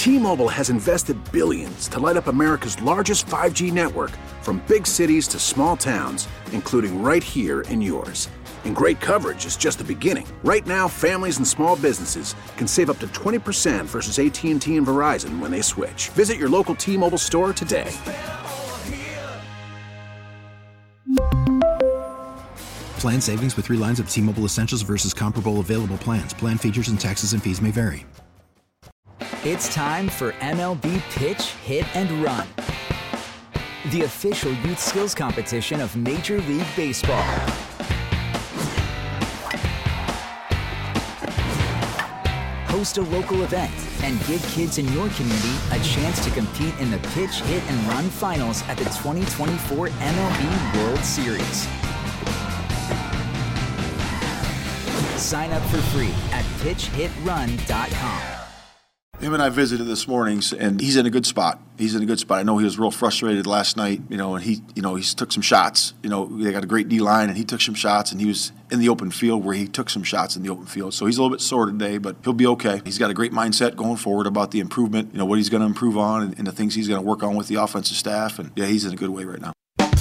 T-Mobile has invested billions to light up America's largest 5G network, from big cities to small towns, including right here in yours. And great coverage is just the beginning. Right now, families and small businesses can save up to 20% versus AT&T and Verizon when they switch. Visit your local T-Mobile store today. Plan savings with 3 lines of T-Mobile Essentials versus comparable available plans. Plan features and taxes and fees may vary. It's time for MLB Pitch, Hit, and Run, the official youth skills competition of Major League Baseball. Host a local event and give kids in your community a chance to compete in the Pitch, Hit, and Run finals at the 2024 MLB World Series. Sign up for free at pitchhitrun.com. Him and I visited this morning, and he's in a good spot. I know he was real frustrated last night, and he took some shots. They got a great D-line, and he took some shots, and he was in the open field where he took some shots in the open field. So he's a little bit sore today, but he'll be okay. He's got a great mindset going forward about the improvement, what he's going to improve on and the things he's going to work on with the offensive staff. And, yeah, he's in a good way right now.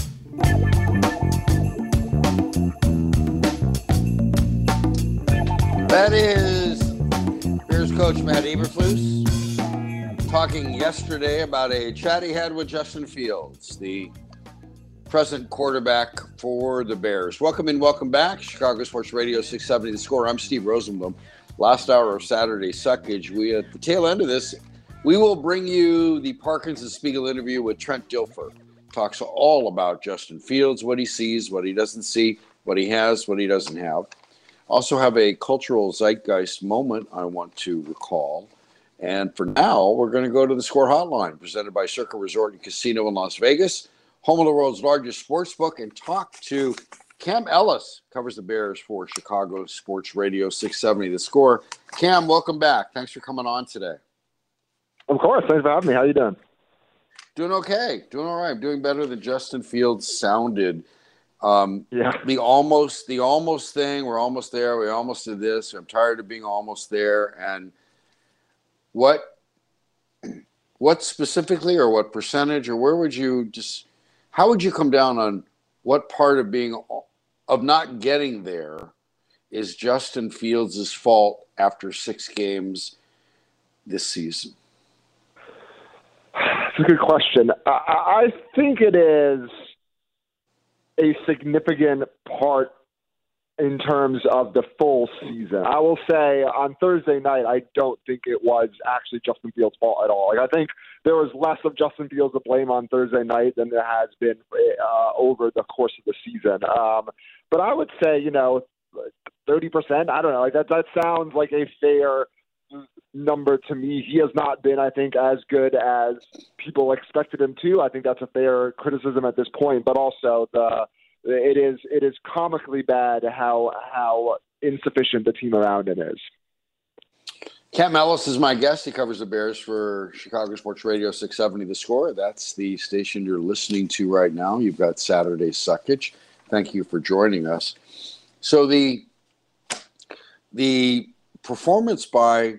That is Bears coach Matt Eberflus talking yesterday about a chat he had with Justin Fields, the present quarterback for the Bears. Welcome and welcome back. Chicago Sports Radio 670 The Score. I'm Steve Rosenblum. Last hour of Saturday Suckage. We at the tail end of this, we will bring you the Parkinson Spiegel interview with Trent Dilfer. Talks all about Justin Fields, what he sees, what he doesn't see, what he has, what he doesn't have. Also have a cultural zeitgeist moment I want to recall. And for now, we're going to go to the Score Hotline, presented by Circa Resort and Casino in Las Vegas, home of the world's largest sports book, and talk to Cam Ellis, covers the Bears for Chicago Sports Radio 670 The Score. Cam, welcome back. Thanks for coming on today. Of course. Thanks for having me. How you doing? Doing okay. Doing all right. I'm doing better than Justin Fields sounded. The almost thing, we're almost there, we almost did this, I'm tired of being almost there. And what specifically, or what percentage, or how would you come down on what part of not getting there is Justin Fields' fault after 6 games this season? It's a good question. I think it is a significant part in terms of the full season. I will say on Thursday night, I don't think it was actually Justin Fields' fault at all. Like, I think there was less of Justin Fields to blame on Thursday night than there has been over the course of the season. But I would say, 30%, I don't know. Like that sounds like a fair number to me. He has not been, I think, as good as people expected him to. I think that's a fair criticism at this point, but also it is comically bad how insufficient the team around him is. Cam Ellis is my guest. He covers the Bears for Chicago Sports Radio 670 The Score. That's the station you're listening to right now. You've got Saturday Suckage. Thank you for joining us. So the performance by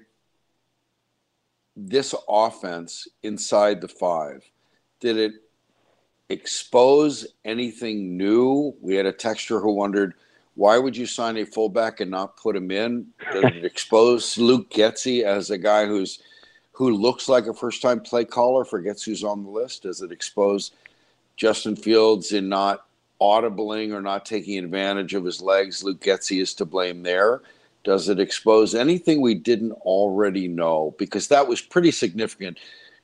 this offense inside the 5, did it expose anything new? We had a texter who wondered, why would you sign a fullback and not put him in? Did it expose Luke Getsy as a guy who looks like a first-time play caller, forgets who's on the list? Does it expose Justin Fields in not audibling or not taking advantage of his legs? Luke Getsy is to blame there. Does it expose anything we didn't already know? Because that was pretty significant.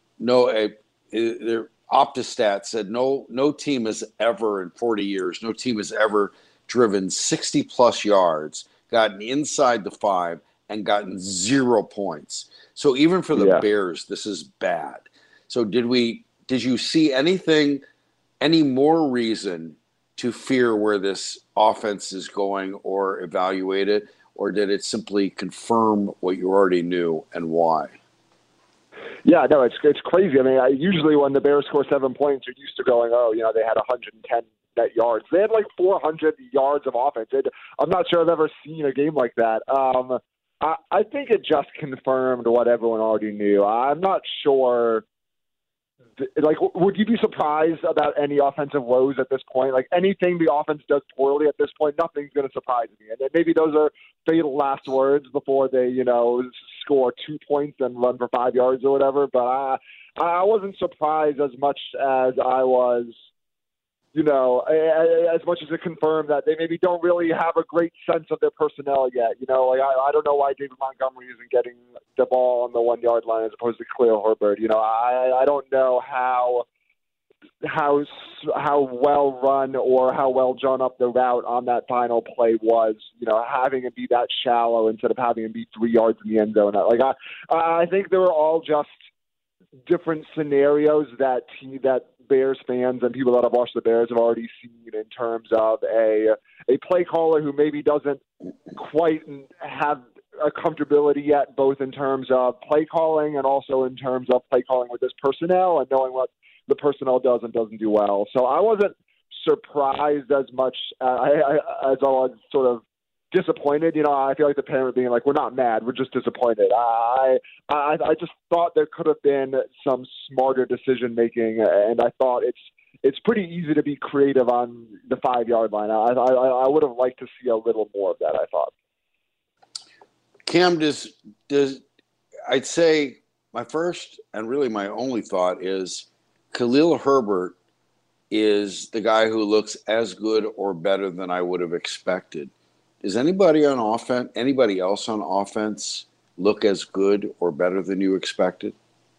Optistat said no team has ever in 40 years, no team has ever driven 60-plus yards, gotten inside the 5, and gotten 0 points. So even for the Bears, this is bad. So did you see any more reason to fear where this offense is going or evaluate it? Or did it simply confirm what you already knew, and why? Yeah, no, it's crazy. I mean, usually when the Bears score 7 points, you're used to going, they had 110 net yards. They had like 400 yards of offense. I'm not sure I've ever seen a game like that. I think it just confirmed what everyone already knew. I'm not sure. Like, would you be surprised about any offensive woes at this point? Like, anything the offense does poorly at this point, nothing's going to surprise me. And maybe those are fatal last words before they, score 2 points and run for 5 yards or whatever. But I wasn't surprised as much as I was, as much as it confirmed that they maybe don't really have a great sense of their personnel yet. I don't know why David Montgomery isn't getting the ball on the 1 yard line as opposed to Khalil Herbert. I don't know how well run or how well drawn up the route on that final play was. Having it be that shallow instead of having it be 3 yards in the end zone. I think they were all just different scenarios that Bears fans and people that have watched the Bears have already seen in terms of a play caller who maybe doesn't quite have a comfortability yet, both in terms of play calling and also in terms of play calling with his personnel and knowing what the personnel does and doesn't do well. So I wasn't surprised as much as I was sort of disappointed. I feel like the parent being like, we're not mad, we're just disappointed. I just thought there could have been some smarter decision making, and I thought it's pretty easy to be creative on the 5 yard line. I would have liked to see a little more of that, I thought. Cam, does I'd say my first and really my only thought is Khalil Herbert is the guy who looks as good or better than I would have expected. Does anybody else on offense look as good or better than you expected?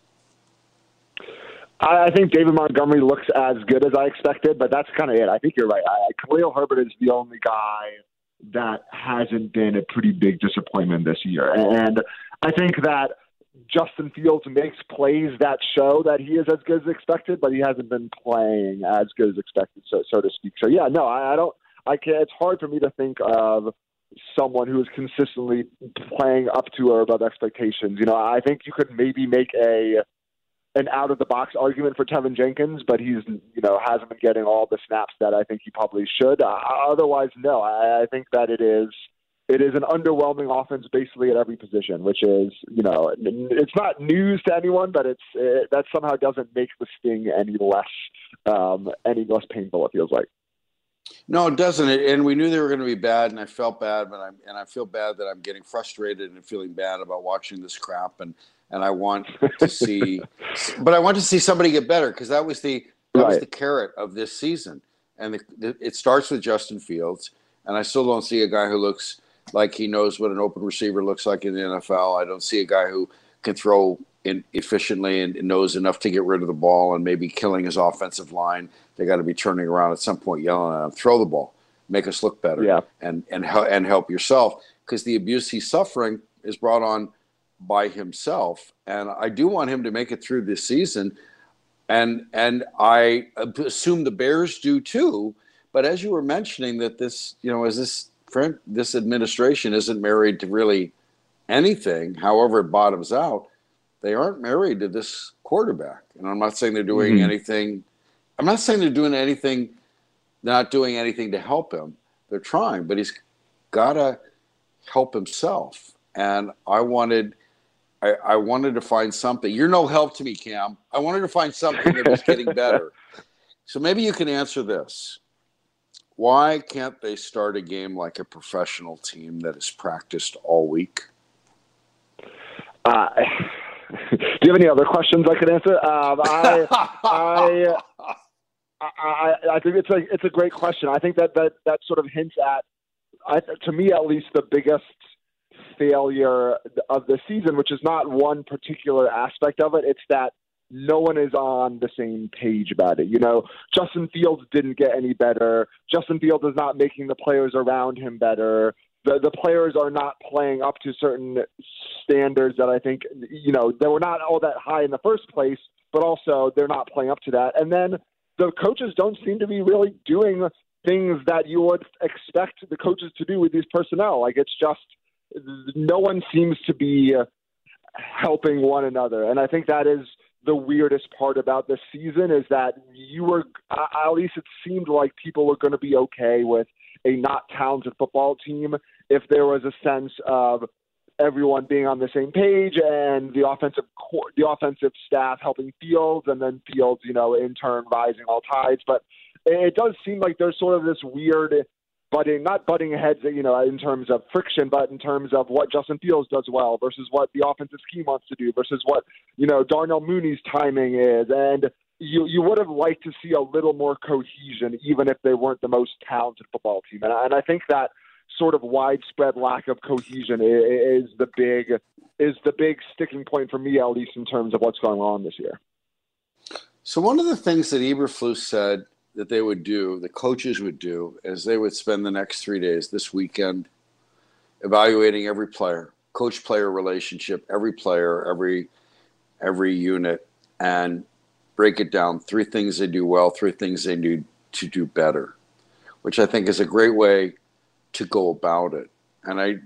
I think David Montgomery looks as good as I expected, but that's kind of it. I think you're right. Khalil Herbert is the only guy that hasn't been a pretty big disappointment this year. And I think that Justin Fields makes plays that show that he is as good as expected, but he hasn't been playing as good as expected, so to speak. So, yeah, no, I don't. It's hard for me to think of someone who is consistently playing up to or above expectations. I think you could maybe make an out-of-the-box argument for Tevin Jenkins, but he's hasn't been getting all the snaps that I think he probably should. Otherwise, no. I think that it is an underwhelming offense basically at every position, which is it's not news to anyone, but that somehow doesn't make the sting any less painful. It feels like. No, it doesn't. And we knew they were going to be bad, and I felt bad, and I feel bad that I'm getting frustrated and feeling bad about watching this crap. And I want to see, but I want to see somebody get better because that was the carrot of this season. And it starts with Justin Fields, and I still don't see a guy who looks like he knows what an open receiver looks like in the NFL. I don't see a guy who can throw in efficiently and knows enough to get rid of the ball and maybe killing his offensive line. They got to be turning around at some point, yelling at him, "Throw the ball, make us look better, and help yourself." Because the abuse he's suffering is brought on by himself, and I do want him to make it through this season, and I assume the Bears do too. But as you were mentioning, that this, as this administration isn't married to really anything, however it bottoms out, they aren't married to this quarterback. And I'm not saying they're doing anything. I'm not saying they're doing anything, not doing anything to help him. They're trying, but he's got to help himself. And I wanted to find something. You're no help to me, Cam. I wanted to find something that was getting better. So maybe you can answer this. Why can't they start a game like a professional team that has practiced all week? Do you have any other questions I could answer? I think it's a great question. I think that sort of hints at, to me at least, the biggest failure of the season, which is not one particular aspect of it. It's that no one is on the same page about it. Justin Fields didn't get any better. Justin Fields is not making the players around him better. The players are not playing up to certain standards that I think, they were not all that high in the first place, but also they're not playing up to that. And then the coaches don't seem to be really doing things that you would expect the coaches to do with these personnel. Like, it's just, no one seems to be helping one another. And I think that is the weirdest part about this season, is that at least it seemed like people were going to be okay with a not talented football team if there was a sense of everyone being on the same page and the offensive staff helping Fields, and then Fields, in turn rising all tides. But it does seem like there's sort of this weird not butting heads, in terms of friction, but in terms of what Justin Fields does well versus what the offensive scheme wants to do versus what, Darnell Mooney's timing is. And you would have liked to see a little more cohesion, even if they weren't the most talented football team. And I think that sort of widespread lack of cohesion is the big sticking point for me, at least in terms of what's going on this year. So one of the things that Eberflus said that they would do, the coaches would do, is they would spend the next 3 days this weekend evaluating every player, coach-player relationship, every player, every unit, and break it down. 3 things they do well, 3 things they need to do better, which I think is a great way to go about it. And I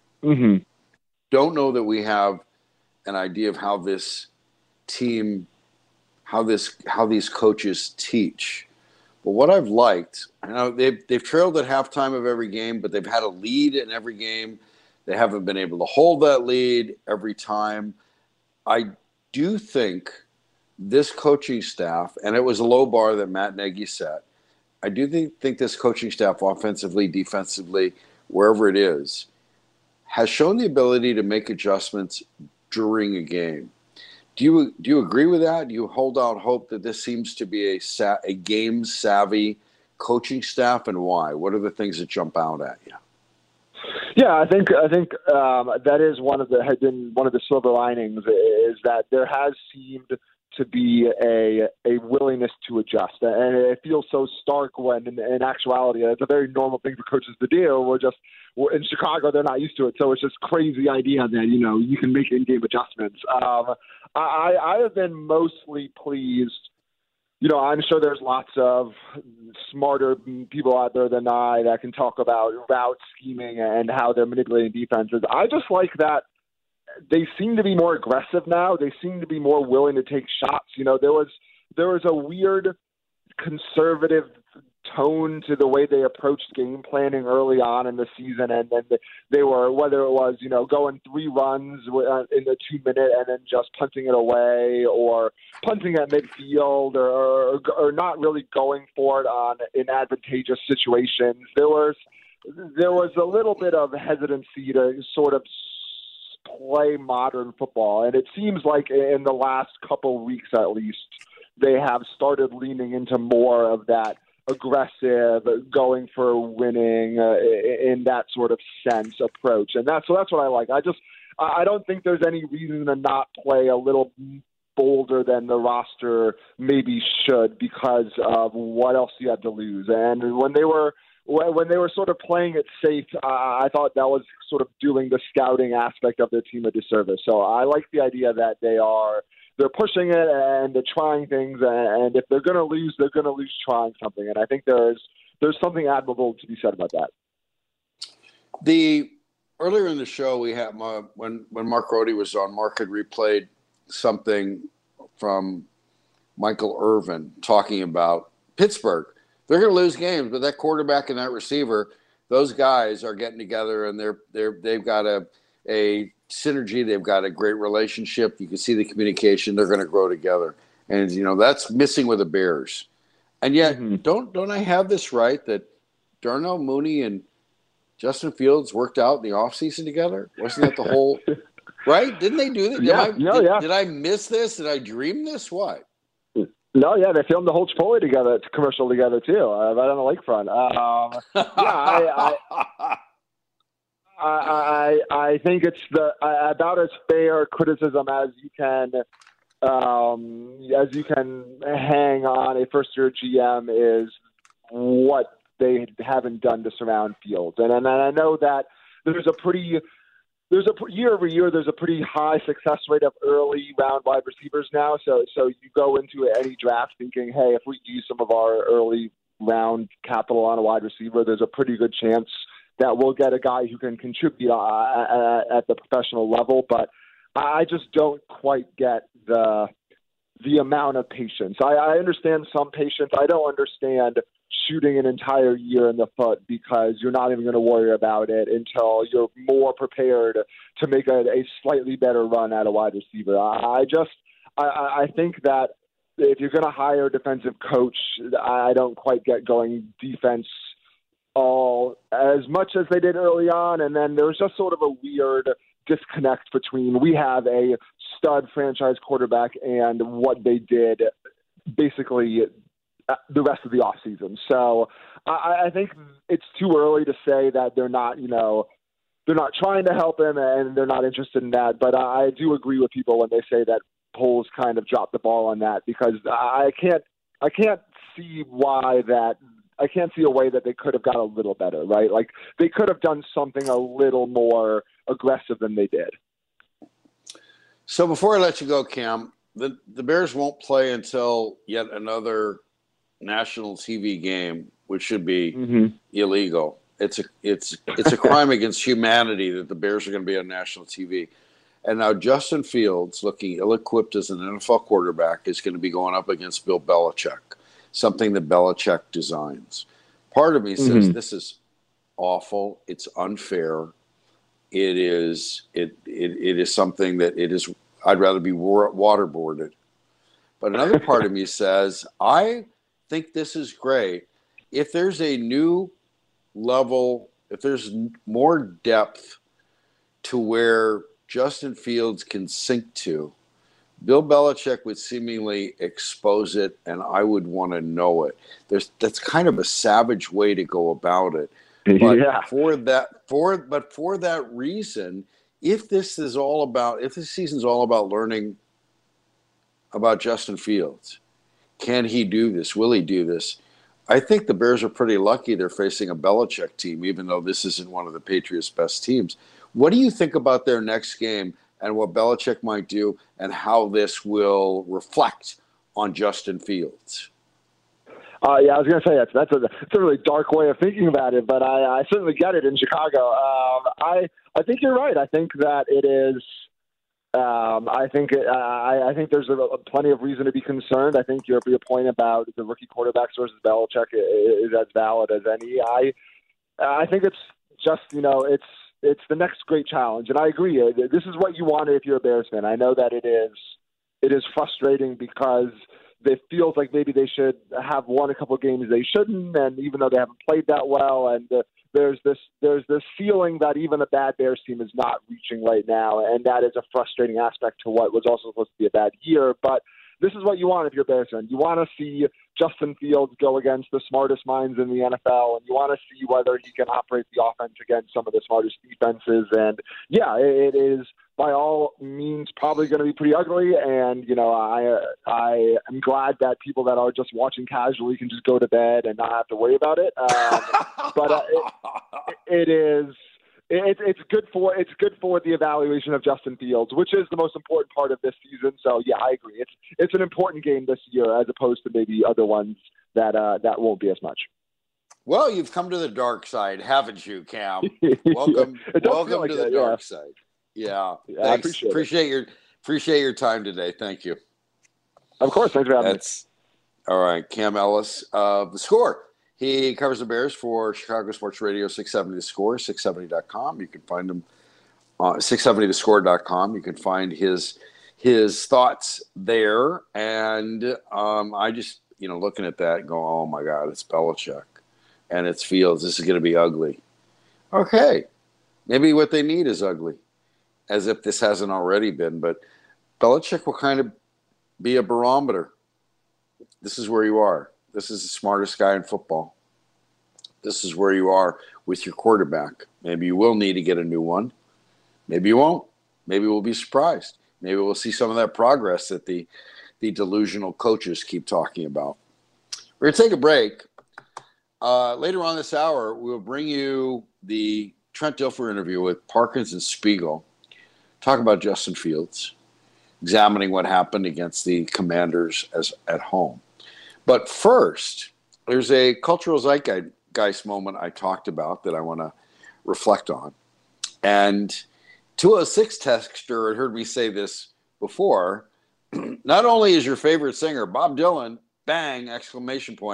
don't know that we have an idea of how this team, how these coaches teach. But what I've liked, they've trailed at halftime of every game, but they've had a lead in every game. They haven't been able to hold that lead every time. I do think this coaching staff, and it was a low bar that Matt Nagy set, I do think this coaching staff, offensively, defensively, wherever it is, has shown the ability to make adjustments during a game. Do you agree with that? Do you hold out hope that this seems to be a game-savvy coaching staff, and why? What are the things that jump out at you? Yeah, I think that is one of the silver linings, is that there has seemed to be a willingness to adjust, and it feels so stark when in actuality it's a very normal thing for coaches to do. We're in Chicago, they're not used to it, so it's just crazy idea that you can make in-game adjustments. I have been mostly pleased. I'm sure there's lots of smarter people out there than I that can talk about route scheming and how they're manipulating defenses. I just like that they seem to be more aggressive now. They seem to be more willing to take shots. There was a weird conservative tone to the way they approached game planning early on in the season, and then they were, whether it was going 3 runs in the 2 minute and then just punting it away, or punting at midfield, or not really going for it in advantageous situations. There was a little bit of hesitancy to sort of play modern football, and it seems like in the last couple weeks at least they have started leaning into more of that aggressive, going for winning in that sort of sense approach, and that's what I like. I don't think there's any reason to not play a little bolder than the roster maybe should, because of what else you had to lose. And when they were sort of playing it safe, I thought that was sort of doing the scouting aspect of their team a disservice. So I like the idea that they're pushing it and they're trying things, and if they're going to lose, they're going to lose trying something. And I think there's something admirable to be said about that. Earlier in the show, we had when Mark Rohde was on, Mark had replayed something from Michael Irvin talking about Pittsburgh. They're going to lose games, but that quarterback and that receiver, those guys are getting together, and they've got a synergy. They've got a great relationship. You can see the communication. They're going to grow together, and that's missing with the Bears. And yet, don't I have this right that Darnell Mooney and Justin Fields worked out in the offseason together? Wasn't that the whole right? Didn't they do that? Yeah. Did I miss this? Did I dream this? What? No, yeah, they filmed the whole Chipotle commercial together too, right on the lakefront. I think it's about as fair criticism as you can hang on a first-year GM is what they haven't done to surround Fields, and I know that there's a year over year, there's a pretty high success rate of early round wide receivers now. So you go into any draft thinking, hey, if we use some of our early round capital on a wide receiver, there's a pretty good chance that we'll get a guy who can contribute at the professional level. But I just don't quite get the amount of patience. I understand some patience. I don't understand shooting an entire year in the foot because you're not even going to worry about it until you're more prepared to make a slightly better run at a wide receiver. I think that if you're going to hire a defensive coach, I don't quite get going defense all as much as they did early on. And then there was just sort of a weird disconnect between we have a stud franchise quarterback and what they did basically the rest of the offseason. So I think it's too early to say that they're not trying to help him and they're not interested in that. But I do agree with people when they say that Poles kind of dropped the ball on that, because I can't see why that. I can't see a way that they could have got a little better, right? Like they could have done something a little more aggressive than they did. So before I let you go, Cam, the Bears won't play until yet another national TV game, which should be illegal. It's a crime against humanity that the Bears are going to be on national TV. And now Justin Fields, looking ill-equipped as an NFL quarterback, is going to be going up against Bill Belichick, something that Belichick designs. Part of me says this is awful. It's unfair. It is something that it is. I'd rather be waterboarded. But another part of me says I think this is great. If there's a new level, if there's more depth to where Justin Fields can sink to, Bill Belichick would seemingly expose it, and I would want to know it. That's kind of a savage way to go about it. But for that reason, if this season's all about learning about Justin Fields, can he do this? Will he do this? I think the Bears are pretty lucky they're facing a Belichick team, even though this isn't one of the Patriots' best teams. What do you think about their next game and what Belichick might do and how this will reflect on Justin Fields? I was going to say that's a really dark way of thinking about it, but I certainly get it in Chicago. I think you're right. I think that it is. I think there's plenty of reason to be concerned. I think your point about the rookie quarterbacks versus Belichick is as valid as any. I think it's just it's the next great challenge, and I agree. This is what you want if you're a Bears fan. I know that it is frustrating because it feels like maybe they should have won a couple of games they shouldn't, and even though they haven't played that well, and there's this feeling that even a bad Bears team is not reaching right now, and that is a frustrating aspect to what was also supposed to be a bad year. But this is what you want if you're a Bears fan. You want to see Justin Fields go against the smartest minds in the NFL, and you want to see whether he can operate the offense against some of the smartest defenses. And yeah, it is by all means probably going to be pretty ugly. And I am glad that people that are just watching casually can just go to bed and not have to worry about it. But it is. It's good for the evaluation of Justin Fields, which is the most important part of this season. So yeah, I agree. It's an important game this year as opposed to maybe other ones that won't be as much. Well, you've come to the dark side, haven't you, Cam? Welcome to the dark side. Yeah, I appreciate your time today. Thank you. Of course, thanks for having me. All right, Cam Ellis of The Score. He covers the Bears for Chicago Sports Radio 670 The Score, 670.com. You can find him on 670thescore.com. You can find his thoughts there. And I just, looking at that and going, oh, my God, it's Belichick and it's Fields. This is going to be ugly. Okay. Maybe what they need is ugly, as if this hasn't already been. But Belichick will kind of be a barometer. This is where you are. This is the smartest guy in football. This is where you are with your quarterback. Maybe you will need to get a new one. Maybe you won't. Maybe we'll be surprised. Maybe we'll see some of that progress that the delusional coaches keep talking about. We're going to take a break. Later on this hour, we'll bring you the Trent Dilfer interview with Parkins and Spiegel. Talk about Justin Fields, examining what happened against the Commanders at home. But first, there's a cultural zeitgeist moment I talked about that I want to reflect on. And 206 texter had heard me say this before. Not only is your favorite singer, Bob Dylan, bang, exclamation point,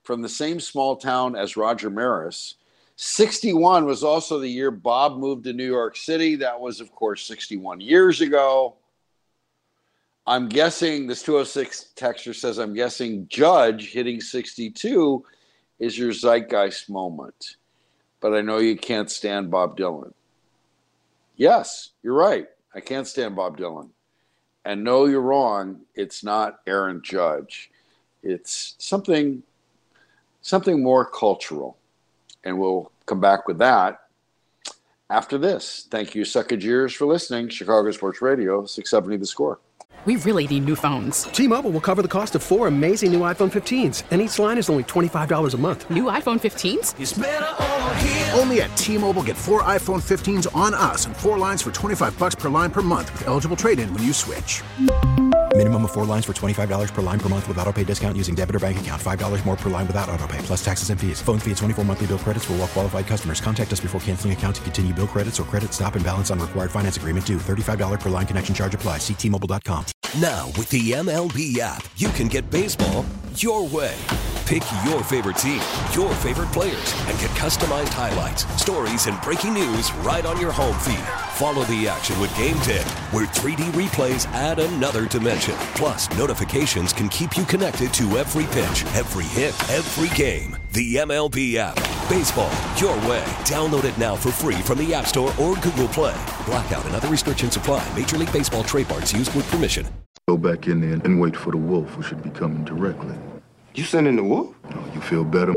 from the same small town as Roger Maris. 61 was also the year Bob moved to New York City. That was, of course, 61 years ago. I'm guessing, this 206 texter says, I'm guessing Judge hitting 62 is your zeitgeist moment. But I know you can't stand Bob Dylan. Yes, you're right. I can't stand Bob Dylan. And no, you're wrong. It's not Aaron Judge. It's something more cultural. And we'll come back with that after this. Thank you, Suckage Ears, for listening. Chicago Sports Radio, 670 The Score. We really need new phones. T-Mobile will cover the cost of 4 amazing new iPhone 15s, and each line is only $25 a month. New iPhone 15s? It's better over here. Only at T-Mobile, get 4 iPhone 15s on us and 4 lines for $25 per line per month with eligible trade-in when you switch. Minimum of 4 lines for $25 per line per month with autopay discount using debit or bank account. $5 more per line without autopay, plus taxes and fees. Phone fee at 24 monthly bill credits for well-qualified customers. Contact us before canceling account to continue bill credits or credit stop and balance on required finance agreement due. $35 per line connection charge applies. See T-Mobile.com. Now, with the MLB app, you can get baseball your way. Pick your favorite team, your favorite players, and get customized highlights, stories, and breaking news right on your home feed. Follow the action with Game Day, where 3D replays add another dimension. Plus, notifications can keep you connected to every pitch, every hit, every game. The MLB app. Baseball your way. Download it now for free from the App Store or Google Play. Blackout and other restrictions apply. Major League Baseball trademarks used with permission. Go back in there and wait for the wolf, who should be coming directly. You sending the wolf? No, you feel better?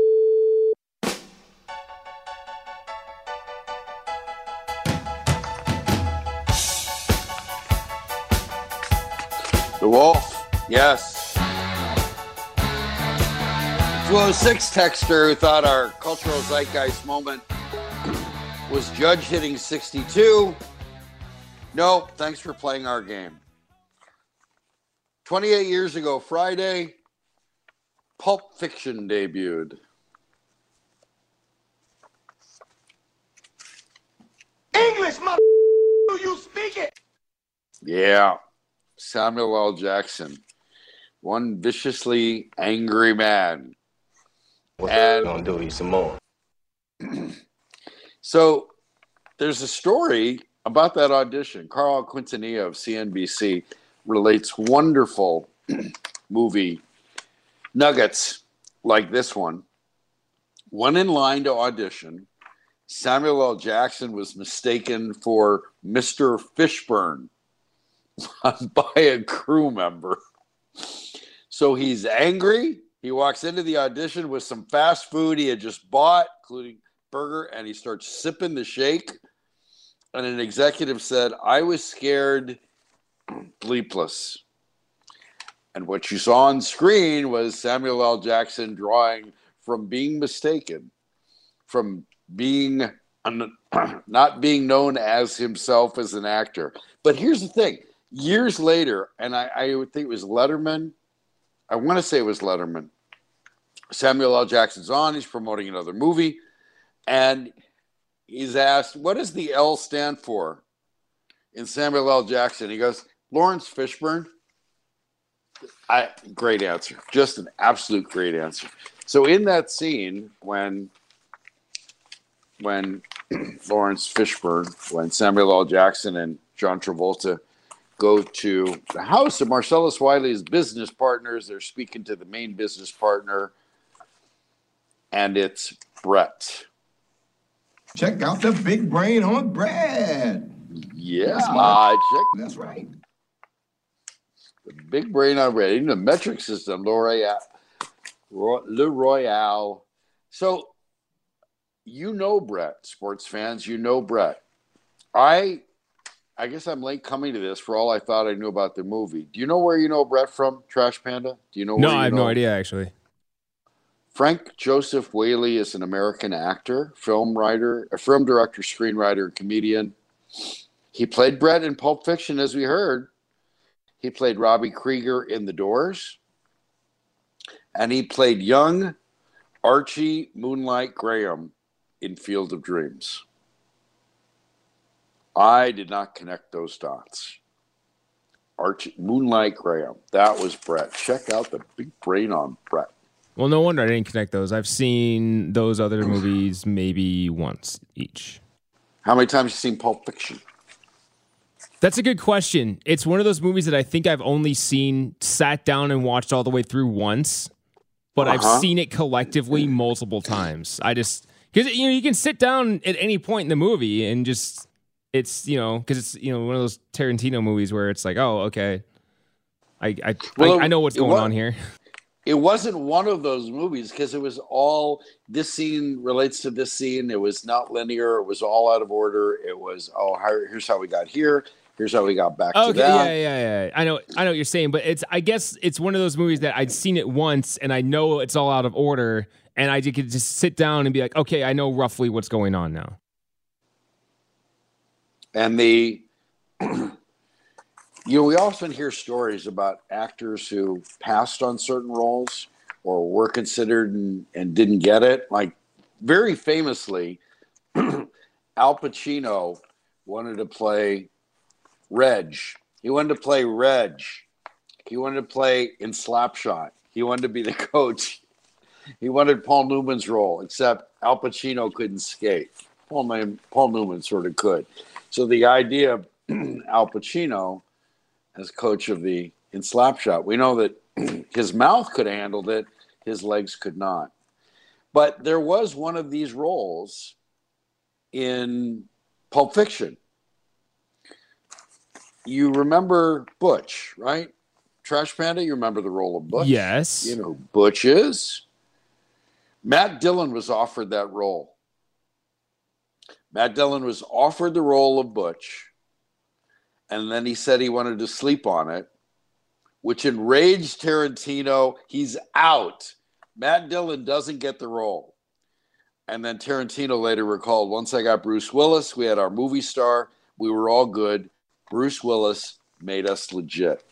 The Wolf, yes. 206 texter who thought our cultural zeitgeist moment was Judge hitting 62. No, thanks for playing our game. 28 years ago Friday, Pulp Fiction debuted. English, mother, do you speak it? Yeah, Samuel L. Jackson, one viciously angry man. What's gonna do you some more? So there's a story about that audition. Carl Quintanilla of CNBC relates wonderful movie nuggets like this one. When in line to audition, Samuel L. Jackson was mistaken for Mr. Fishburne by a crew member. So he's angry. He walks into the audition with some fast food he had just bought, including burger, and he starts sipping the shake. And an executive said, "I was scared bleepless." And what you saw on screen was Samuel L. Jackson drawing from being mistaken, from being not being known as himself as an actor. But here's the thing. Years later, and I would think it was Letterman. I want to say it was Letterman. Samuel L. Jackson's on. He's promoting another movie. And he's asked, what does the L stand for in Samuel L. Jackson? He goes, Lawrence Fishburne. Great answer. Just an absolute great answer. So in that scene, when Lawrence Fishburne, when Samuel L. Jackson and John Travolta go to the house of Marcellus Wiley's business partners, they're speaking to the main business partner, and it's Brett. Check out the big brain on Brad. Yeah, That's right. The big brain on Brad. Even the metric system, Le Royale. So, you know Brett, sports fans. You know Brett. I guess I'm late coming to this for all I thought I knew about the movie. Do you know where you know Brett from, Trash Panda? Do you know? No, I have no idea, actually. Frank Joseph Whaley is an American actor, film writer, a film director, screenwriter, and comedian. He played Brett in Pulp Fiction, as we heard. He played Robbie Krieger in The Doors. And he played young Archie Moonlight Graham in Field of Dreams. I did not connect those dots. Archie Moonlight Graham. That was Brett. Check out the big brain on Brett. Well, no wonder I didn't connect those. I've seen those other movies maybe once each. How many times have you seen Pulp Fiction? That's a good question. It's one of those movies that I think I've only sat down and watched all the way through once, but I've seen it collectively multiple times. Because you can sit down at any point in the movie and just it's because it's one of those Tarantino movies where it's like, oh, okay, I know what's going on here. It wasn't one of those movies because it was all this scene relates to this scene. It was not linear. It was all out of order. It was here's how we got here. Here's how we got back to that. Yeah. I know what you're saying, but I guess it's one of those movies that I'd seen it once and I know it's all out of order, and I could just sit down and be like, okay, I know roughly what's going on now. And we often hear stories about actors who passed on certain roles or were considered and didn't get it. Like very famously, Al Pacino wanted to play Reg. He wanted to play Reg. He wanted to play in Slapshot. He wanted to be the coach. He wanted Paul Newman's role, except Al Pacino couldn't skate. Paul Newman sort of could. So the idea of Al Pacino as coach in Slapshot, we know that his mouth could have handled it, his legs could not. But there was one of these roles in Pulp Fiction. You remember Butch, right? Trash Panda, you remember the role of Butch? Yes. You know who Butch is? Matt Dillon was offered that role. Matt Dillon was offered the role of Butch, and then he said he wanted to sleep on it, which enraged Tarantino. He's out. Matt Dillon doesn't get the role. And then Tarantino later recalled, once I got Bruce Willis, we had our movie star, we were all good. Bruce Willis made us legit.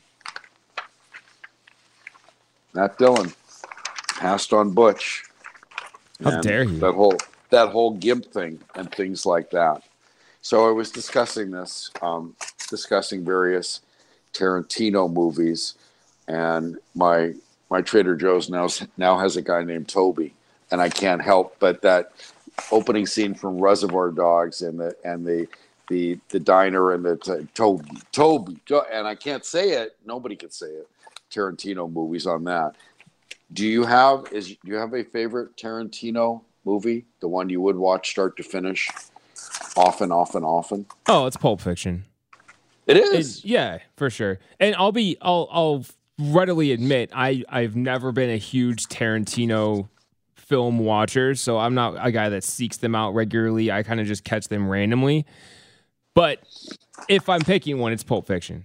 Matt Dillon passed on Butch. How dare he? That whole Gimp thing and things like that. So I was discussing this, discussing various Tarantino movies, and my Trader Joe's now has a guy named Toby, and I can't help but that opening scene from Reservoir Dogs and the diner and the Toby, and I can't say it. Nobody can say it. Tarantino movies on that. Do you have a favorite Tarantino movie? The one you would watch start to finish, often? Oh, it's Pulp Fiction. It is. Yeah, for sure. And I'll readily admit I've never been a huge Tarantino film watcher, so I'm not a guy that seeks them out regularly. I kind of just catch them randomly. But if I'm picking one, it's Pulp Fiction.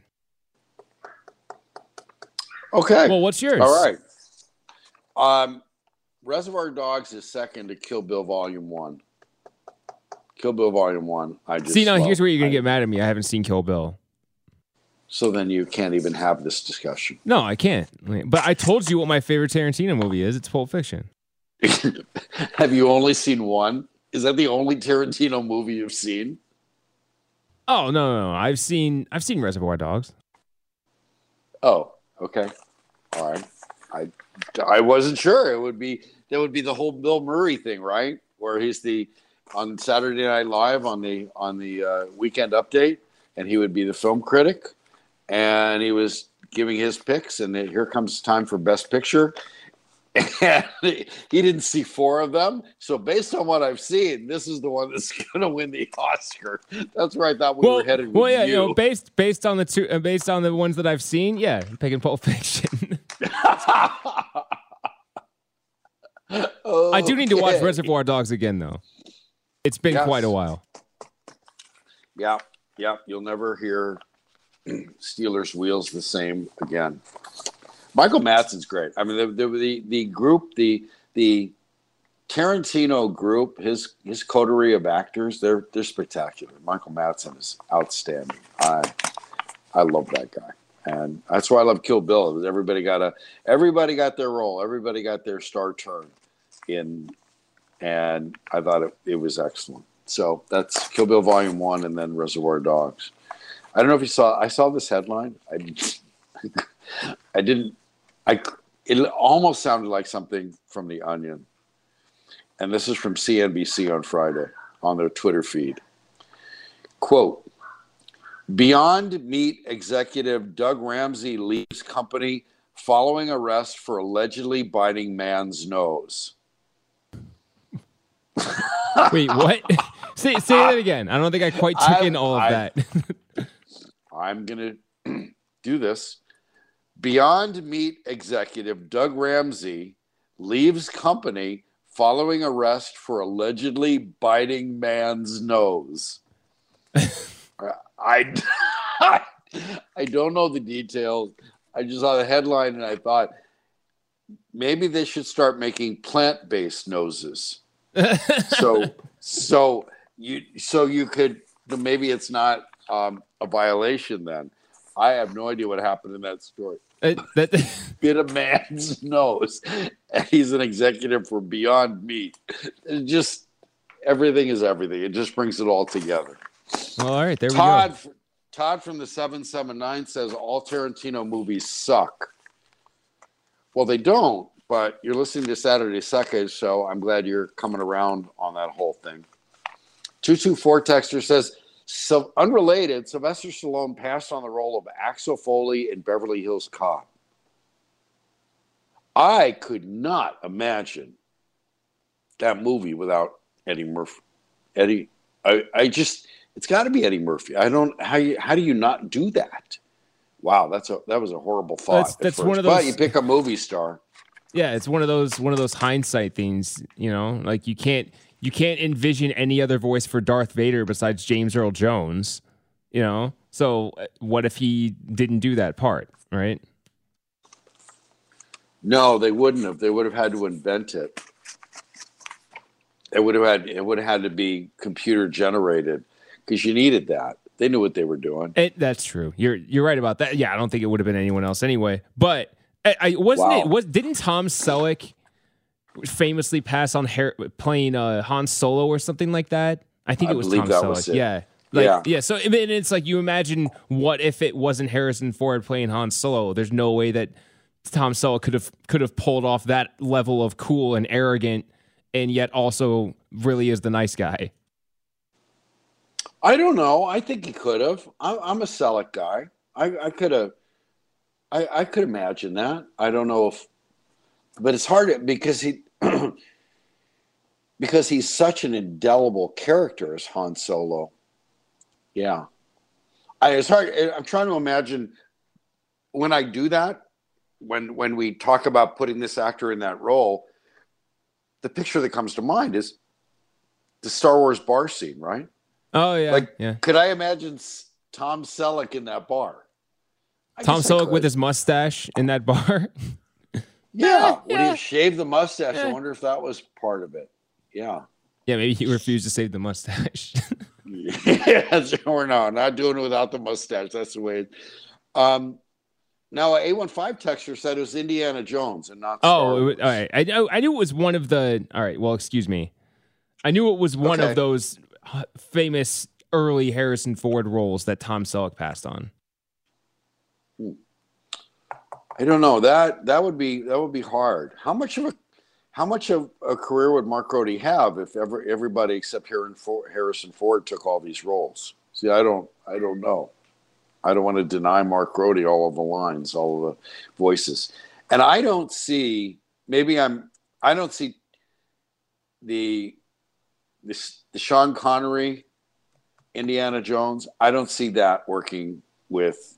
Okay. Well, what's yours? All right. Reservoir Dogs is second to Kill Bill Volume 1. Kill Bill Volume 1. Here's where you're going to get mad at me. I haven't seen Kill Bill. So then you can't even have this discussion. No, I can't. But I told you what my favorite Tarantino movie is. It's Pulp Fiction. Have you only seen one? Is that the only Tarantino movie you've seen? Oh, no. I've seen Reservoir Dogs. Oh, okay. All right. I wasn't sure. That would be the whole Bill Murray thing, right? Where he's on Saturday Night Live on the Weekend Update, and he would be the film critic, and he was giving his picks, and here comes time for Best Picture. And he didn't see four of them. So based on what I've seen, this is the one that's going to win the Oscar. That's where I thought we were headed. Well, yeah, you. Based on the ones that I've seen, yeah, I'm picking Pulp Fiction. I do need to watch Reservoir Dogs again, though. It's been quite a while. Yeah. You'll never hear Steelers wheels the same again. Michael Madsen's great. I mean, the group, the Tarantino group, his coterie of actors, they're spectacular. Michael Madsen is outstanding. I love that guy, and that's why I love Kill Bill. Everybody got their role. Everybody got their star turn in, and I thought it was excellent. So that's Kill Bill Volume 1, and then Reservoir Dogs. I don't know if you saw. I saw this headline. It almost sounded like something from The Onion. And this is from CNBC on Friday on their Twitter feed. Quote, Beyond Meat executive Doug Ramsey leaves company following arrest for allegedly biting man's nose. Wait, what? Say that again. I don't think I quite took in all of that. I'm going to do this. Beyond Meat executive Doug Ramsey leaves company following arrest for allegedly biting man's nose. I don't know the details. I just saw the headline and I thought maybe they should start making plant-based noses. So you could, maybe it's not a violation then. I have no idea what happened in that story. Bit a man's nose. He's an executive for Beyond Meat. Just everything is everything. It just brings it all together. Well, all right, there we go. Todd from the 779 says all Tarantino movies suck. Well, they don't, but you're listening to Saturday Suckage, so I'm glad you're coming around on that whole thing. 224 texter says, so unrelated, Sylvester Stallone passed on the role of Axel Foley in Beverly Hills Cop. I could not imagine that movie without Eddie Murphy. It's got to be Eddie Murphy. How do you not do that? Wow, that was a horrible thought. That's one of those. But you pick a movie star. Yeah, it's one of those hindsight things. You know, like you can't envision any other voice for Darth Vader besides James Earl Jones. You know, so what if he didn't do that part, right? No, they wouldn't have. They would have had to invent it. It would have had to be computer generated because you needed that. They knew what they were doing. That's true. You're right about that. Yeah, I don't think it would have been anyone else anyway. But didn't Tom Selleck famously pass on playing Han Solo or something like that? I think it was Tom Selleck. Yeah. So it's like you imagine what if it wasn't Harrison Ford playing Han Solo? There's no way that Tom Selleck could have pulled off that level of cool and arrogant, and yet also really is the nice guy. I don't know. I think he could have. I'm a Selleck guy. I could have. I could imagine that. I don't know but it's hard because he's such an indelible character as Han Solo. Yeah, it's hard. I'm trying to imagine when I do that. When we talk about putting this actor in that role, the picture that comes to mind is the Star Wars bar scene, right? Oh yeah. Could I imagine Tom Selleck in that bar? Tom Selleck with his mustache in that bar. Yeah, when he shaved the mustache, I wonder if that was part of it. Yeah. Yeah, maybe he refused to shave the mustache. Yes, or no, not doing it without the mustache. That's the way. Now, a 815 texter said it was Indiana Jones and not Star Wars. All right. I knew it was one of the. All right. Well, excuse me. I knew it was one of those famous early Harrison Ford roles that Tom Selleck passed on. I don't know. That would be hard. How much of a career would Mark Grody have if everybody except Harrison Ford took all these roles? See, I don't know. I don't want to deny Mark Grody all of the lines, all of the voices. And I don't see the Sean Connery, Indiana Jones. I don't see that working with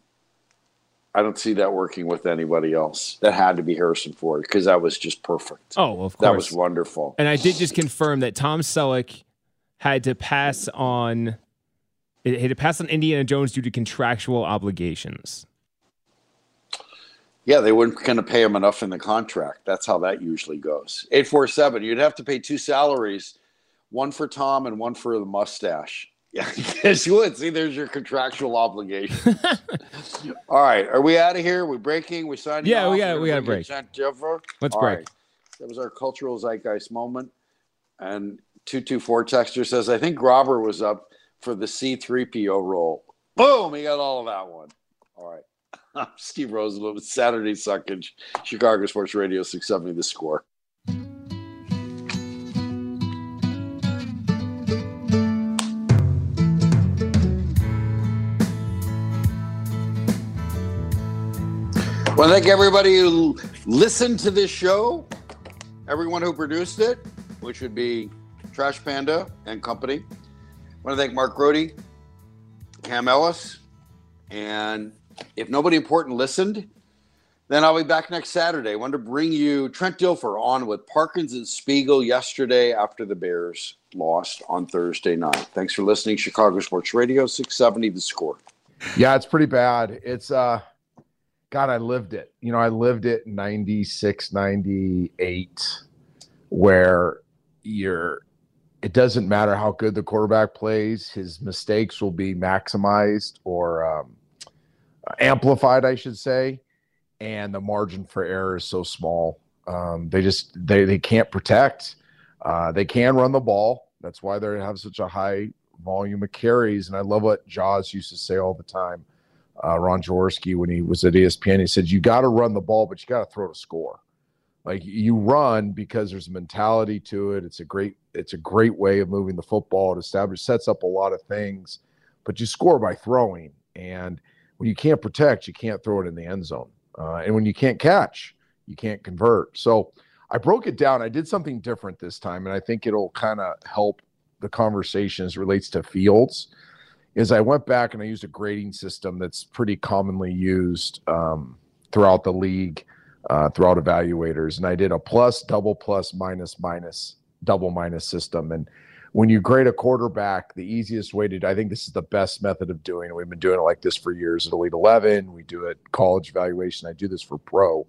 anybody else. That had to be Harrison Ford because that was just perfect. Oh, of course. That was wonderful. And I did just confirm that Tom Selleck had to pass on Indiana Jones due to contractual obligations. Yeah, they weren't going to pay him enough in the contract. That's how that usually goes. 847, you'd have to pay two salaries, one for Tom and one for the mustache. Yeah, yes, you would. See, there's your contractual obligation. All right, are we out of here? We breaking? We signing off? Yeah, we got to break. Let's break. Right. That was our cultural zeitgeist moment. And 224 texter says, I think Grobber was up for the C-3PO role. Boom, he got all of that one. All right. I'm Steve Rosenbloom with Saturday Suckage, Chicago Sports Radio 670 The Score. I want to thank everybody who listened to this show, everyone who produced it, which would be Trash Panda and company. I want to thank Mark Grody, Cam Ellis, and if nobody important listened, then I'll be back next Saturday. I wanted to bring you Trent Dilfer on with Parkins and Spiegel yesterday after the Bears lost on Thursday night. Thanks for listening. Chicago Sports Radio 670 The Score. Yeah, it's pretty bad. It's God, I lived it. I lived it in 96, 98, where it doesn't matter how good the quarterback plays, his mistakes will be maximized or amplified, I should say, and the margin for error is so small. They can't protect. They can run the ball. That's why they have such a high volume of carries. And I love what Jaws used to say all the time. Ron Jaworski, when he was at ESPN, he said, you got to run the ball, but you got to throw to score. Like, you run because there's a mentality to it. It's a great way of moving the football. It sets up a lot of things, but you score by throwing. And when you can't protect, you can't throw it in the end zone. And when you can't catch, you can't convert. So I broke it down. I did something different this time, and I think it'll kind of help the conversation as it relates to Fields. Is I went back and I used a grading system that's pretty commonly used throughout the league, throughout evaluators. And I did a plus, double plus, minus, double minus system. And when you grade a quarterback, the easiest way I think this is the best method of doing it. We've been doing it like this for years at Elite 11. We do it college evaluation. I do this for pro.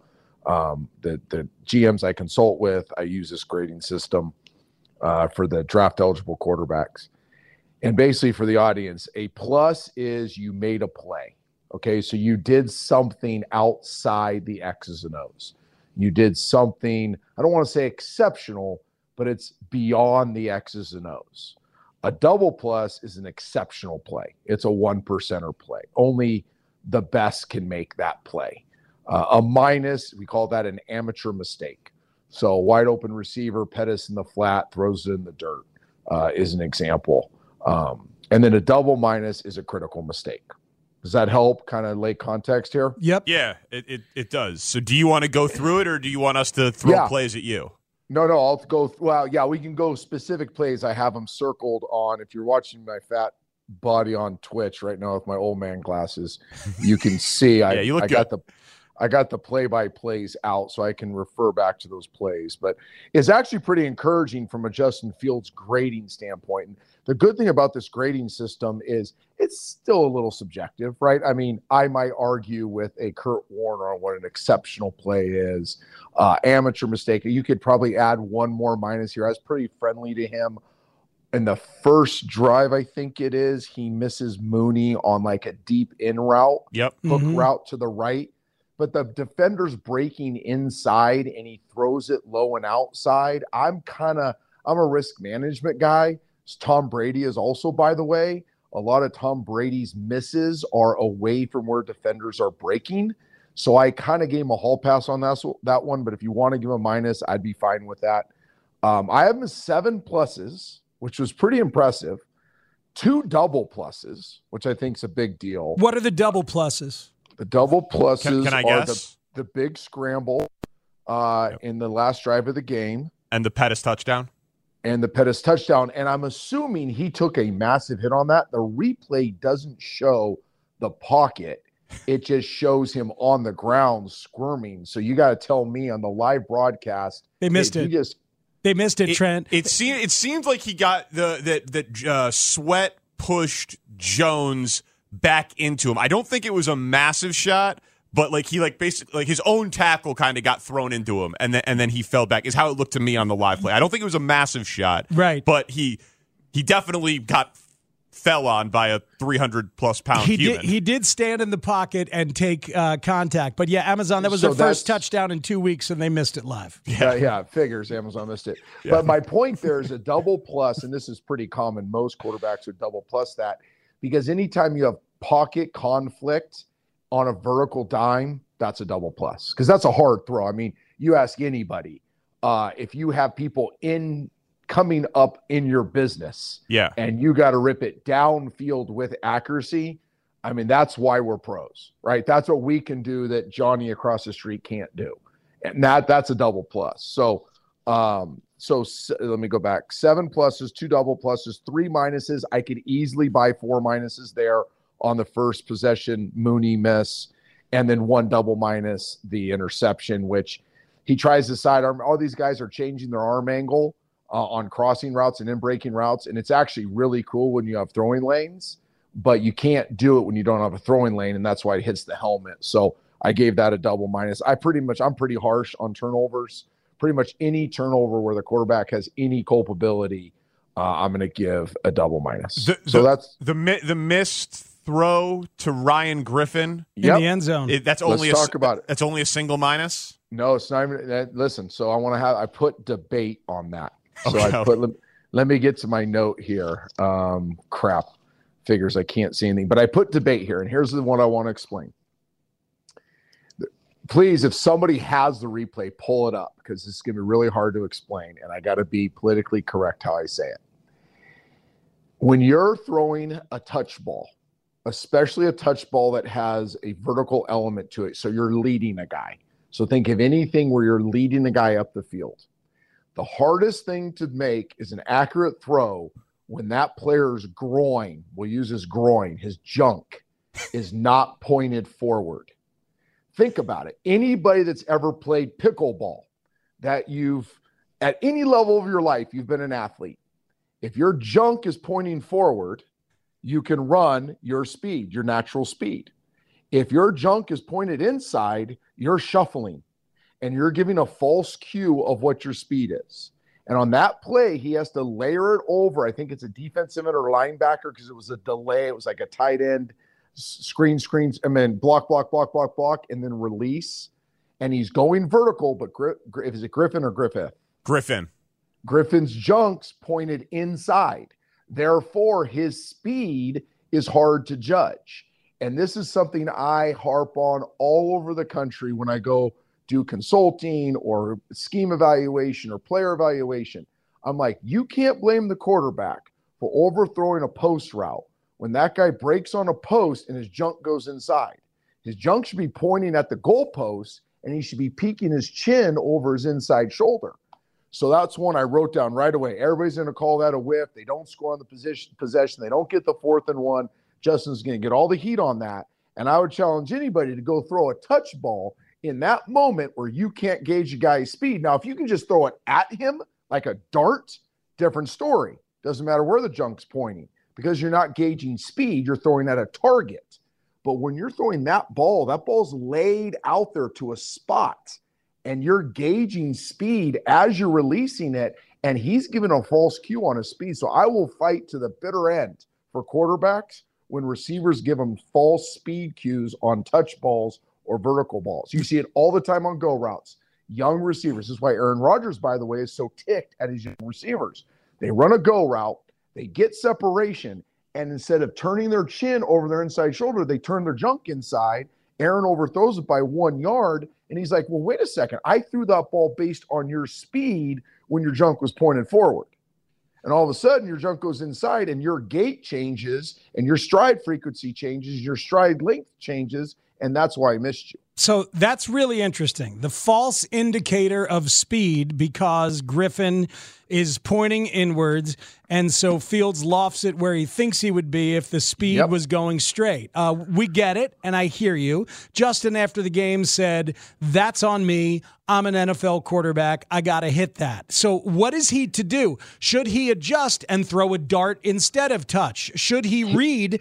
The GMs I consult with, I use this grading system for the draft eligible quarterbacks. And basically, for the audience, a plus is you made a play. Okay, so you did something outside the X's and O's. You did something, I don't want to say exceptional, but it's beyond the X's and O's. A double plus is an exceptional play. It's a 1%er play. Only the best can make that play. A minus, we call that an amateur mistake. So a wide open receiver, Pettis in the flat, throws it in the dirt is an example. And then a double minus is a critical mistake. Does that help kind of lay context here? Yep. Yeah, it does. So do you want to go through it, or do you want us to throw plays at you? No, I'll go. Well, yeah, we can go specific plays. I have them circled on. If you're watching my fat body on Twitch right now with my old man glasses, you can see you look good. I got the play-by-plays out so I can refer back to those plays. But it's actually pretty encouraging from a Justin Fields grading standpoint. And the good thing about this grading system is it's still a little subjective, right? I mean, I might argue with a Kurt Warner on what an exceptional play is. Amateur mistake. You could probably add one more minus here. I was pretty friendly to him. In the first drive, I think it is, he misses Mooney on like a deep in route. Yep. Hook route to the right. But the defender's breaking inside and he throws it low and outside. I'm a risk management guy. Tom Brady is also, by the way. A lot of Tom Brady's misses are away from where defenders are breaking. So I kind of gave him a hall pass on that one. But if you want to give him a minus, I'd be fine with that. I have him 7 pluses, which was pretty impressive. 2 double pluses, which I think is a big deal. What are the double pluses? The double pluses can I are guess? the big scramble in the last drive of the game. And the Pettis touchdown? And the Pettis touchdown. And I'm assuming he took a massive hit on that. The replay doesn't show the pocket. It just shows him on the ground squirming. So you got to tell me on the live broadcast. They missed it. They missed it, Trent. It seemed like he got that Sweat pushed Jones back into him. I don't think it was a massive shot, but basically his own tackle kind of got thrown into him, and then he fell back. Is how it looked to me on the live play. I don't think it was a massive shot, right? But he definitely fell on by a 300+ pound human. He did stand in the pocket and take contact. But yeah, Amazon, that was their first touchdown in 2 weeks, and they missed it live. Yeah, figures Amazon missed it. Yeah. But my point there is a double plus, and this is pretty common. Most quarterbacks would double plus that, because anytime you have pocket conflict on a vertical dime, that's a double plus because that's a hard throw. I mean, you ask anybody, if you have people coming up in your business, and you got to rip it downfield with accuracy, I mean, that's why we're pros, right? That's what we can do that Johnny across the street can't do. And that's a double plus. So let me go back. 7 pluses, 2 double pluses, 3 minuses. I could easily buy 4 minuses there on the first possession Mooney miss, and then 1 double minus the interception, which he tries to sidearm. All these guys are changing their arm angle on crossing routes and in breaking routes, and it's actually really cool when you have throwing lanes, but you can't do it when you don't have a throwing lane, and that's why it hits the helmet. So I gave that a double minus. I'm pretty harsh on turnovers. Pretty much any turnover where the quarterback has any culpability, I'm going to give a double minus. That's the missed throw to Ryan Griffin in the end zone. Let's talk about it. That's only a single minus. No, it's not even. Listen, so I put debate on that. So let me get to my note here. Crap, figures I can't see anything, but I put debate here, and here's the one I want to explain. Please, if somebody has the replay, pull it up because this is going to be really hard to explain, and I got to be politically correct how I say it. When you're throwing a touch ball, especially a touch ball that has a vertical element to it, so you're leading a guy. So think of anything where you're leading a guy up the field. The hardest thing to make is an accurate throw when that player's groin, we'll use his groin, his junk, is not pointed forward. Think about it. Anybody that's ever played pickleball, that at any level of your life, you've been an athlete. If your junk is pointing forward, you can run your speed, your natural speed. If your junk is pointed inside, you're shuffling and you're giving a false cue of what your speed is. And on that play, he has to layer it over. I think it's a defensive end or linebacker because it was a delay. It was like a tight end. Screens, and then block, and then release. And he's going vertical, but is it Griffin or Griffith? Griffin. Griffin's junk's pointed inside. Therefore, his speed is hard to judge. And this is something I harp on all over the country when I go do consulting or scheme evaluation or player evaluation. I'm like, you can't blame the quarterback for overthrowing a post route when that guy breaks on a post and his junk goes inside. His junk should be pointing at the goalpost, and he should be peeking his chin over his inside shoulder. So that's one I wrote down right away. Everybody's going to call that a whiff. They don't score on the possession. They don't get the 4th and 1. Justin's going to get all the heat on that. And I would challenge anybody to go throw a touch ball in that moment where you can't gauge a guy's speed. Now, if you can just throw it at him like a dart, different story. Doesn't matter where the junk's pointing. Because you're not gauging speed, you're throwing at a target. But when you're throwing that ball's laid out there to a spot, and you're gauging speed as you're releasing it, and he's given a false cue on his speed. So I will fight to the bitter end for quarterbacks when receivers give them false speed cues on touch balls or vertical balls. You see it all the time on go routes. Young receivers. This is why Aaron Rodgers, by the way, is so ticked at his young receivers. They run a go route. They get separation, and instead of turning their chin over their inside shoulder, they turn their junk inside. Aaron overthrows it by 1 yard, and he's like, well, wait a second. I threw that ball based on your speed when your junk was pointed forward. And all of a sudden, your junk goes inside, and your gait changes, and your stride frequency changes, your stride length changes, and that's why I missed you. So that's really interesting. The false indicator of speed because Griffin is pointing inwards, and so Fields lofts it where he thinks he would be if the speed was going straight. We get it, and I hear you. Justin, after the game, said, that's on me. I'm an NFL quarterback. I got to hit that. So what is he to do? Should he adjust and throw a dart instead of touch? Should he read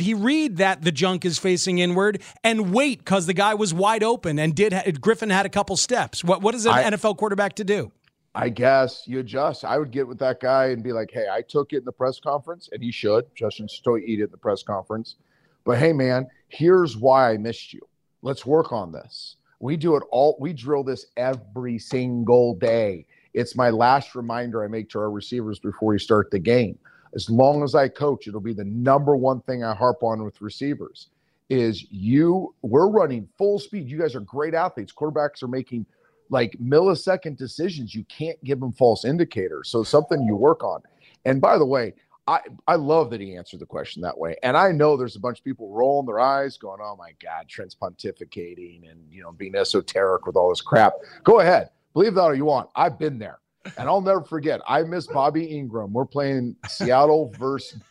that the junk is facing inward and wait because the guy was wide open and Griffin had a couple steps? What is an NFL quarterback to do? I guess you adjust. I would get with that guy and be like, hey, I took it in the press conference, and he should. Justin should eat it in the press conference. But, hey, man, here's why I missed you. Let's work on this. We do it all. We drill this every single day. It's my last reminder I make to our receivers before we start the game. As long as I coach, it'll be the number one thing I harp on with receivers is we're running full speed. You guys are great athletes. Quarterbacks are making like millisecond decisions. You can't give them false indicators. So something you work on. And by the way, I love that he answered the question that way. And I know there's a bunch of people rolling their eyes going, oh my God, Trent's pontificating and, being esoteric with all this crap. Go ahead. Believe that all you want. I've been there. And I'll never forget, I miss Bobby Ingram. We're playing Seattle versus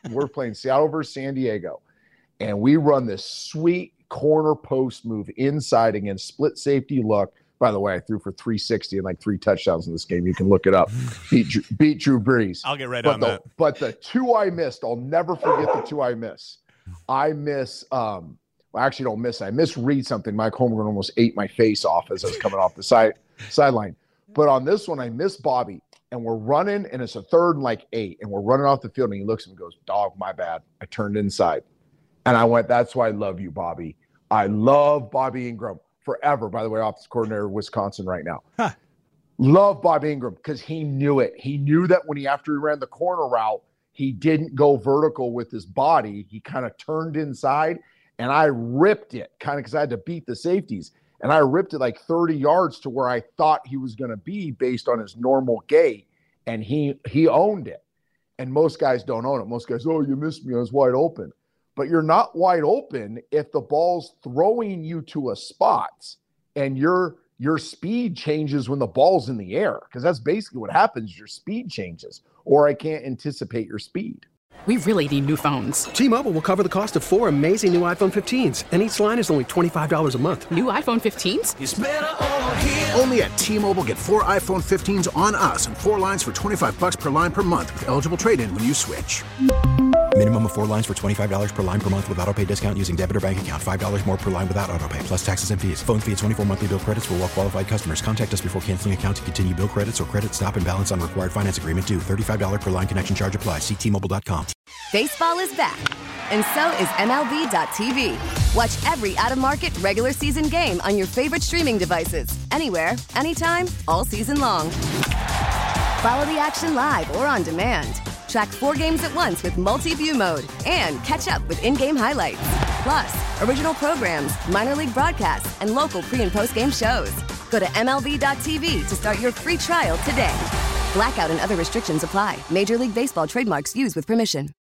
San Diego. And we run this sweet corner post move inside against split safety look. By the way, I threw for 360 and like 3 touchdowns in this game. You can look it up. Beat Drew Brees. I'll get right on that. But the 2 I missed, I'll never forget the 2 I miss. I miss, I actually don't miss. I misread something. Mike Holmgren almost ate my face off as I was coming off the sideline. But on this one, I miss Bobby. And we're running, and it's a 3rd and like 8. And we're running off the field, and he looks at me and goes, dog, my bad. I turned inside. And I went, that's why I love you, Bobby. I love Bobby Ingram. Forever, by the way, offensive coordinator of Wisconsin right now. Huh. Love Bob Ingram because he knew it. He knew that after he ran the corner route, he didn't go vertical with his body. He kind of turned inside, and I ripped it kind of because I had to beat the safeties. And I ripped it like 30 yards to where I thought he was going to be based on his normal gait, and he owned it. And most guys don't own it. Most guys, oh, you missed me. I was wide open. But you're not wide open if the ball's throwing you to a spot and your speed changes when the ball's in the air, because that's basically what happens. Your speed changes, or I can't anticipate your speed. We really need new phones. T-Mobile will cover the cost of 4 amazing new iPhone 15s, and each line is only $25 a month. New iPhone 15s? It's better over here. Only at T-Mobile, get 4 iPhone 15s on us and 4 lines for $25 per line per month with eligible trade-in when you switch. Minimum of 4 lines for $25 per line per month with autopay discount using debit or bank account. $5 more per line without autopay, plus taxes and fees. Phone fee at 24 monthly bill credits for well-qualified customers. Contact us before canceling account to continue bill credits or credit stop and balance on required finance agreement due. $35 per line connection charge applies. See T-Mobile.com. Baseball is back, and so is MLB.tv. Watch every out-of-market regular season game on your favorite streaming devices. Anywhere, anytime, all season long. Follow the action live or on demand. Track 4 games at once with multi-view mode and catch up with in-game highlights. Plus, original programs, minor league broadcasts, and local pre- and post-game shows. Go to MLB.tv to start your free trial today. Blackout and other restrictions apply. Major League Baseball trademarks used with permission.